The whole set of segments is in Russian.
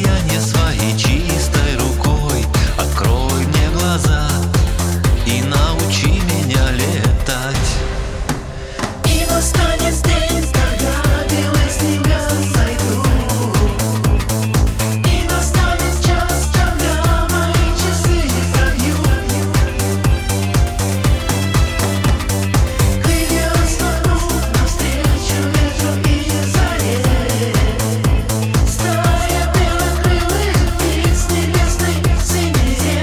сияние своей чистой рукой. Открой мне глаза и научи меня летать. И настанет день, когда белые снега сойдут. И настанет час, когда мои часы не пробьют. Крылья развернут навстречу ветру и заре. Стая белокрылых птиц небесной синеве.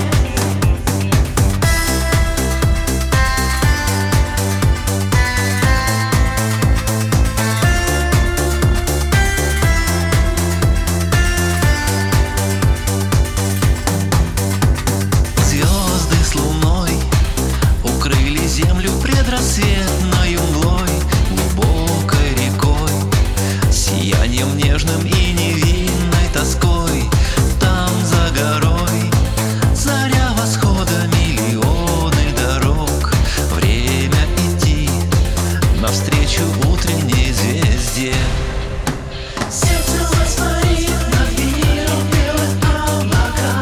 Звезды с луной укрыли землю предрассветной мглой, глубокой рекой, сиянием нежным и невинной тоской. Там за горой заря восхода, миллионы дорог. Время идти навстречу утренней звезде. Сердце воспарит над миром белых облака.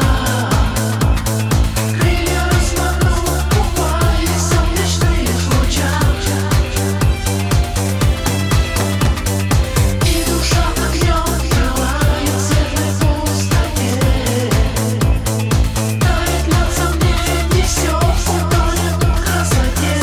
Крылья размахнут, купаясь в солнечных лучах. И душа огнем пылает в светлой пустоте. Тает лед сомнений, все утонет в красоте.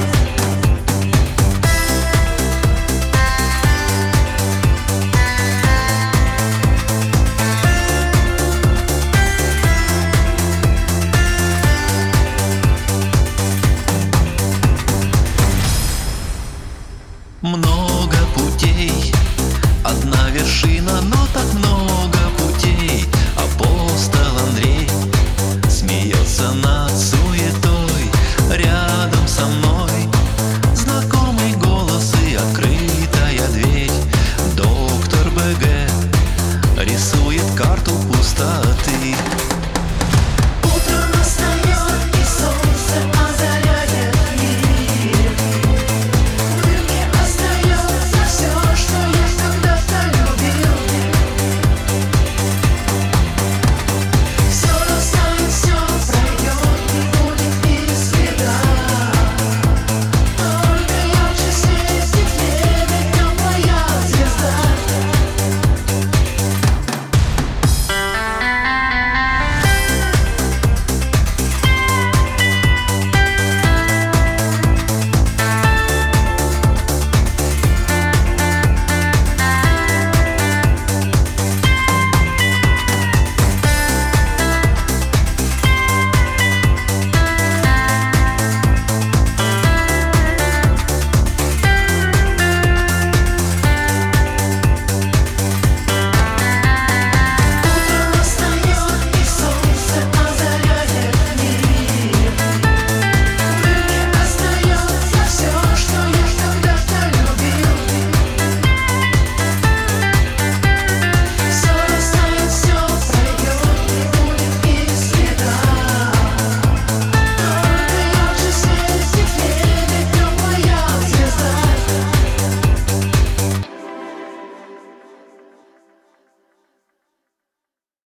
Много путей, одна вершина, но так много путей. Апостол Андрей смеется над суетой. Рядом со мной знакомый голос и открытая дверь. Доктор БГ рисует карту